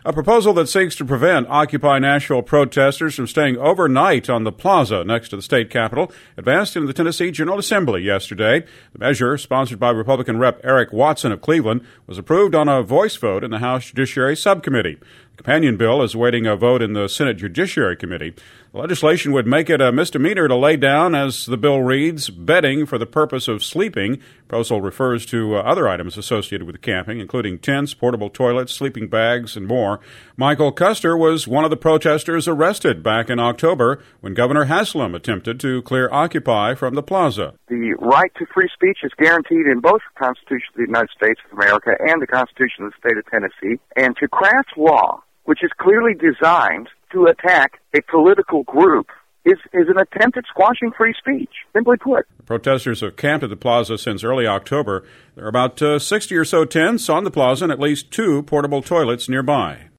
A proposal that seeks to prevent Occupy Nashville protesters from staying overnight on the plaza next to the state capitol advanced into the Tennessee General Assembly yesterday. The measure, sponsored by Republican Rep. Eric Watson of Cleveland, was approved on a voice vote in the House Judiciary Subcommittee. The companion bill is awaiting a vote in the Senate Judiciary Committee. The legislation would make it a misdemeanor to lay down, as the bill reads, bedding for the purpose of sleeping. The proposal refers to other items associated with camping, including tents, portable toilets, sleeping bags, and more. Michael Custer was one of the protesters arrested back in October when Governor Haslam attempted to clear Occupy from the plaza. The right to free speech is guaranteed in both the Constitution of the United States of America and the Constitution of the state of Tennessee. And to craft law which is clearly designed to attack a political group, is an attempt at squashing free speech, simply put. The protesters have camped at the plaza since early October. There are about 60 or so tents on the plaza and at least 2 portable toilets nearby.